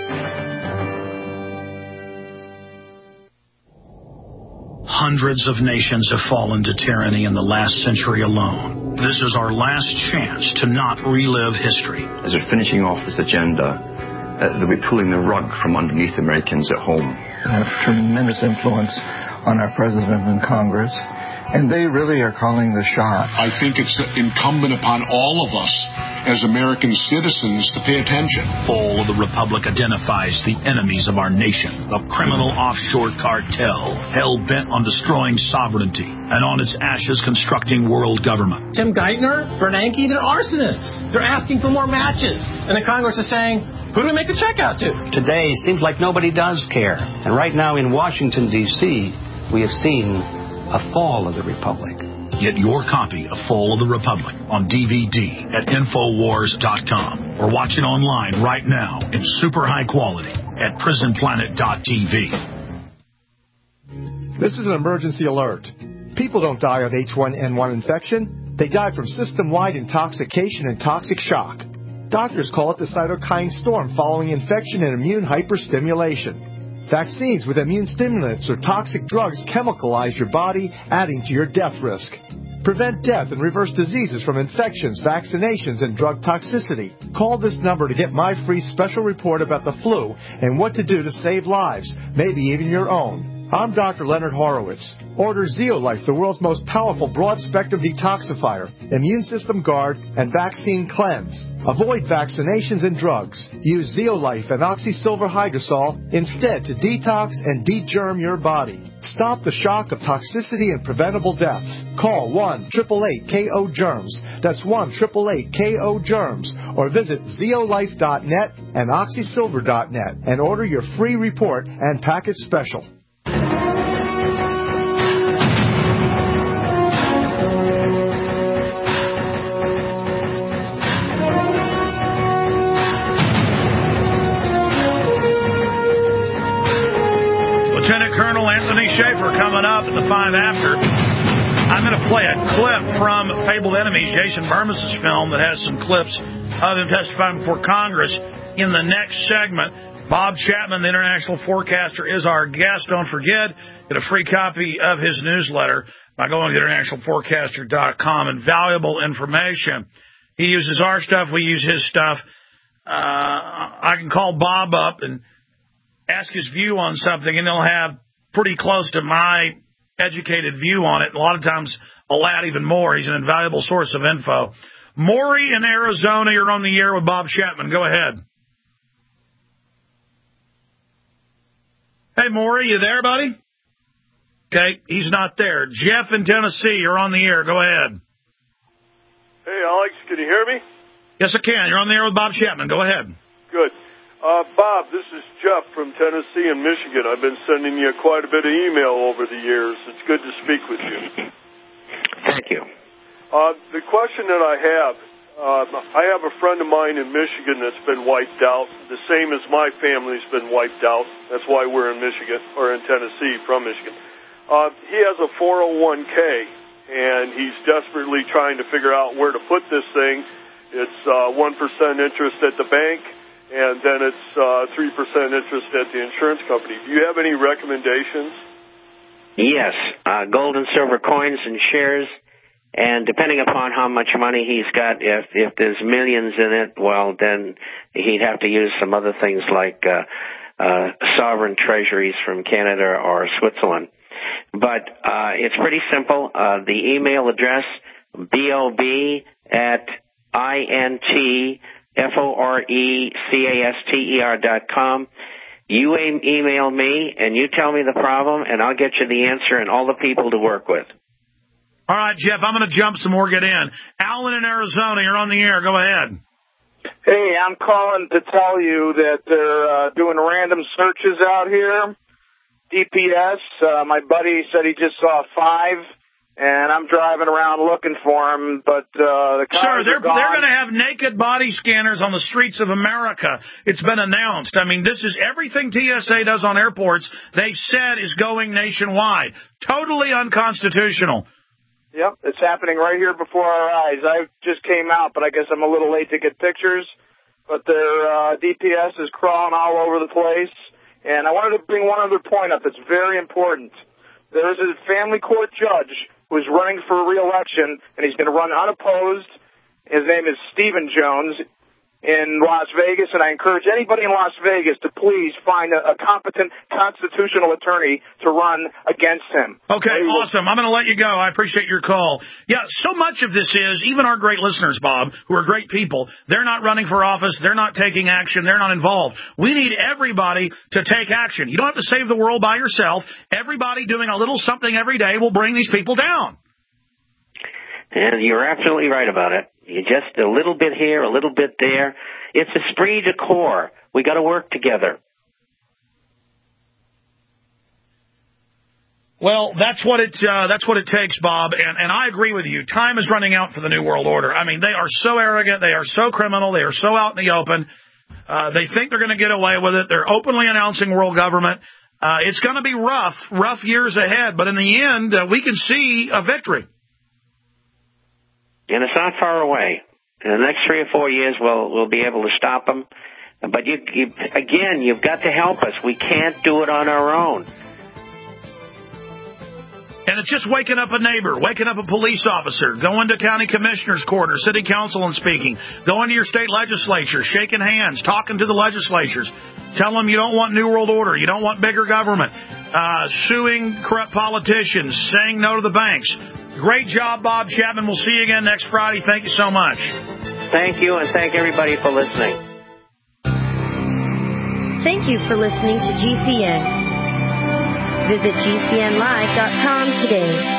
Hundreds of nations have fallen to tyranny in the last century alone. This is our last chance to not relive history. As we're finishing off this agenda, uh, they'll be pulling the rug from underneath Americans at home. They have tremendous influence on our president and Congress, and they really are calling the shots. I think it's incumbent upon all of us as American citizens to pay attention. Fall of the Republic identifies the enemies of our nation, the criminal offshore cartel, hell-bent on destroying sovereignty, and on its ashes constructing world government. Tim Geithner, Bernanke, they're arsonists. They're asking for more matches. And the Congress is saying, who do we make the check out to? Today seems like nobody does care. And right now in Washington, D C, we have seen a fall of the Republic. Get your copy of Fall of the Republic on D V D at Infowars dot com or watch it online right now in super high quality at Prison Planet dot T V. This is an emergency alert. People don't die of H one N one infection. They die from system-wide intoxication and toxic shock. Doctors call it the cytokine storm following infection and immune hyperstimulation. Vaccines with immune stimulants or toxic drugs chemicalize your body, adding to your death risk. Prevent death and reverse diseases from infections, vaccinations, and drug toxicity. Call this number to get my free special report about the flu and what to do to save lives, maybe even your own. I'm Doctor Leonard Horowitz. Order Zeolife, the world's most powerful broad-spectrum detoxifier, immune system guard, and vaccine cleanse. Avoid vaccinations and drugs. Use Zeolife and Oxysilver Hydrosol instead to detox and de-germ your body. Stop the shock of toxicity and preventable deaths. Call one eight eight eight K O germs. That's one eight eight eight K O germs. Or visit zeolife dot net and oxysilver dot net and order your free report and package special. Lieutenant Colonel Anthony Schaefer coming up at the five after. I'm going to play a clip from Fabled Enemies, Jason Bermas' film that has some clips of him testifying before Congress in the next segment. Bob Chapman, the international forecaster, is our guest. Don't forget, get a free copy of his newsletter by going to international forecaster dot com. Invaluable information. He uses our stuff. We use his stuff. Uh, I can call Bob up and ask his view on something, and he'll have pretty close to my educated view on it. A lot of times I'll add even more. He's an invaluable source of info. Maury in Arizona, you're on the air with Bob Chapman. Go ahead. Hey, Maury, you there, buddy? Okay, he's not there. Jeff in Tennessee, you're on the air. Go ahead. Hey, Alex, can you hear me? Yes, I can. You're on the air with Bob Chapman. Go ahead. Good. Uh, Bob, this is Jeff from Tennessee and Michigan. I've been sending you quite a bit of email over the years. It's good to speak with you. Thank you. Uh, the question that I have, uh, I have a friend of mine in Michigan that's been wiped out, the same as my family's been wiped out. That's why we're in Michigan, or in Tennessee, from Michigan. Uh, he has a four oh one k, and he's desperately trying to figure out where to put this thing. It's uh, one percent interest at the bank, and then it's uh, three percent interest at the insurance company. Do you have any recommendations? Yes, uh, gold and silver coins and shares, and depending upon how much money he's got, if if there's millions in it, well, then he'd have to use some other things like uh, uh, sovereign treasuries from Canada or Switzerland. But uh, it's pretty simple. Uh, the email address, B O B at I N T F O R E C A S T E R dot com. You email me, and you tell me the problem, and I'll get you the answer and all the people to work with. All right, Jeff, I'm going to jump some more, get in. Alan in Arizona, you're on the air. Go ahead. Hey, I'm calling to tell you that they're uh, doing random searches out here. D P S, uh, my buddy said he just saw five. And I'm driving around looking for him, but uh, the cars Sure, they're, are gone. they're going to have naked body scanners on the streets of America. It's been announced. I mean, this is everything T S A does on airports, they've said is going nationwide. Totally unconstitutional. Yep, it's happening right here before our eyes. I just came out, but I guess I'm a little late to get pictures. But their uh, D P S is crawling all over the place. And I wanted to bring one other point up that's very important. There's a family court judge who's running for re-election, and he's going to run unopposed. His name is Stephen Jones in Las Vegas, and I encourage anybody in Las Vegas to please find a, a competent constitutional attorney to run against him. Okay, awesome. I'm going to let you go. I appreciate your call. Yeah, so much of this is, even our great listeners, Bob, who are great people, they're not running for office, they're not taking action, they're not involved. We need everybody to take action. You don't have to save the world by yourself. Everybody doing a little something every day will bring these people down. And you're absolutely right about it. You just a little bit here, a little bit there. It's esprit de corps. We got to work together. Well, that's what it uh, that's what it takes, Bob, and, and I agree with you. Time is running out for the New World Order. I mean, they are so arrogant, they are so criminal, they are so out in the open. Uh, they think they're going to get away with it. They're openly announcing world government. Uh, it's going to be rough, rough years ahead, but in the end, uh, we can see a victory. And it's not far away. In the next three or four years, we'll we'll be able to stop them. But you, you again, you've got to help us. We can't do it on our own. And it's just waking up a neighbor, waking up a police officer, going to county commissioner's court or city council and speaking, going to your state legislature, shaking hands, talking to the legislatures, tell them you don't want New World Order, you don't want bigger government, uh, suing corrupt politicians, saying no to the banks. Great job, Bob Chapman. We'll see you again next Friday. Thank you so much. Thank you, and thank everybody for listening. Thank you for listening to G C N. Visit G C N live dot com today.